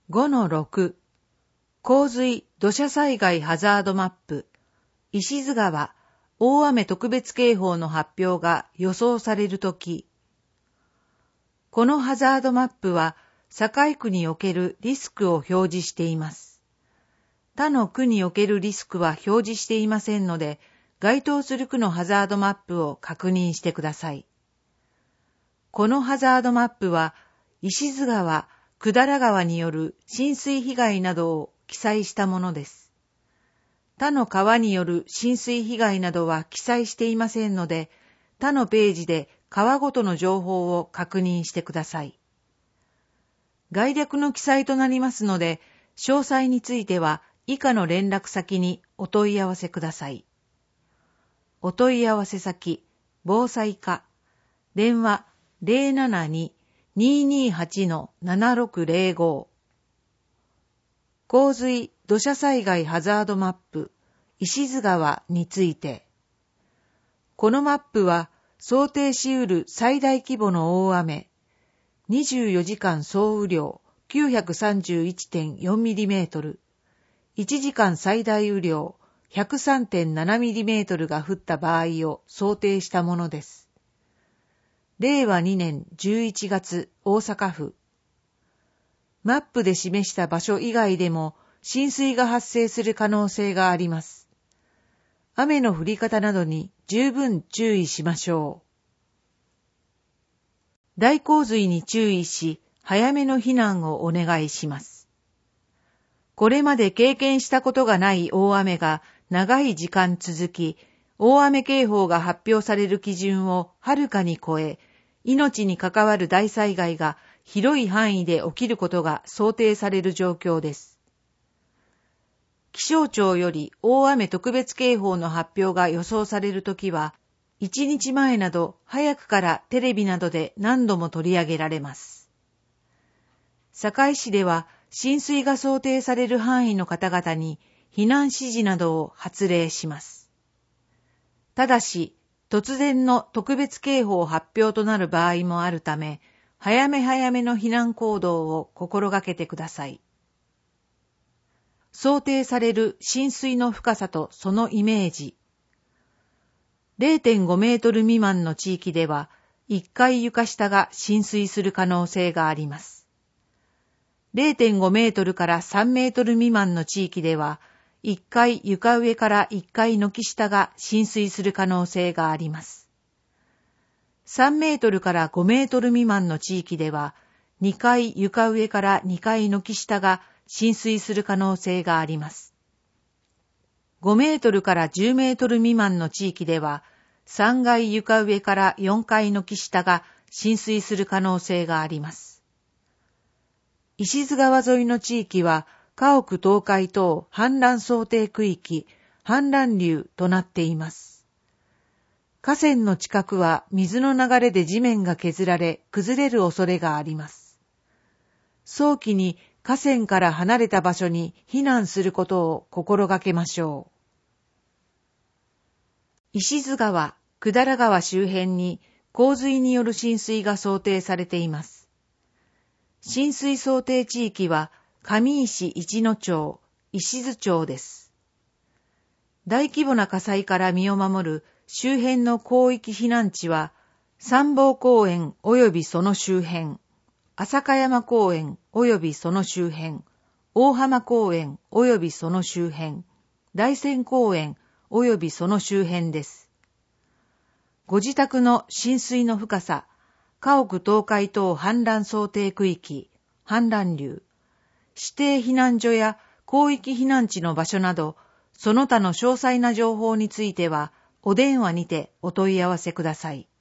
5-6 洪水土砂災害ハザードマップ石津川大雨特別警報の発表が予想されるとき。このハザードマップは堺区におけるリスクを表示しています。他の区におけるリスクは表示していませんので、該当する区のハザードマップを確認してください。このハザードマップは石津川、百済川による浸水被害などを記載したものです。他の川による浸水被害などは記載していませんので、他のページで川ごとの情報を確認してください。概略の記載となりますので、詳細については以下の連絡先にお問い合わせください。お問い合わせ先、防災課、電話 072-228-7605。洪水土砂災害ハザードマップ石津川について。このマップは想定し得る最大規模の大雨、24時間総雨量 931.4mm、1時間最大雨量 103.7mm が降った場合を想定したものです。令和2年11月大阪府。マップで示した場所以外でも浸水が発生する可能性があります。雨の降り方などに十分注意しましょう。大洪水に注意し、早めの避難をお願いします。これまで経験したことがない大雨が長い時間続き、大雨警報が発表される基準をはるかに超え、命に関わる大災害が広い範囲で起きることが想定される状況です。気象庁より大雨特別警報の発表が予想されるときは、1日前など早くからテレビなどで何度も取り上げられます。堺市では浸水が想定される範囲の方々に避難指示などを発令します。ただし、突然の特別警報発表となる場合もあるため、早め早めの避難行動を心がけてください。想定される浸水の深さとそのイメージ。0.5 メートル未満の地域では、1階床下が浸水する可能性があります。0.5 メートルから3メートル未満の地域では、1階床上から1階軒下が浸水する可能性があります。3メートルから5メートル未満の地域では、2階床上から2階軒下が浸水する可能性があります。5メートルから10メートル未満の地域では、3階床上から4階軒下が浸水する可能性があります。石津川沿いの地域は、家屋倒壊等氾濫想定区域、氾濫流となっています。河川の近くは水の流れで地面が削られ崩れる恐れがあります。早期に河川から離れた場所に避難することを心がけましょう。石津川、百済川周辺に洪水による浸水が想定されています。浸水想定地域は上石一野町、石津町です。大規模な火災から身を守る周辺の広域避難地は、三宝公園及びその周辺、朝香山公園及びその周辺、大浜公園及びその周辺、大仙公園及びその周辺です。ご自宅の浸水の深さ、家屋倒壊等氾濫想定区域、氾濫流、指定避難所や広域避難地の場所など、その他の詳細な情報については、お電話にてお問い合わせください。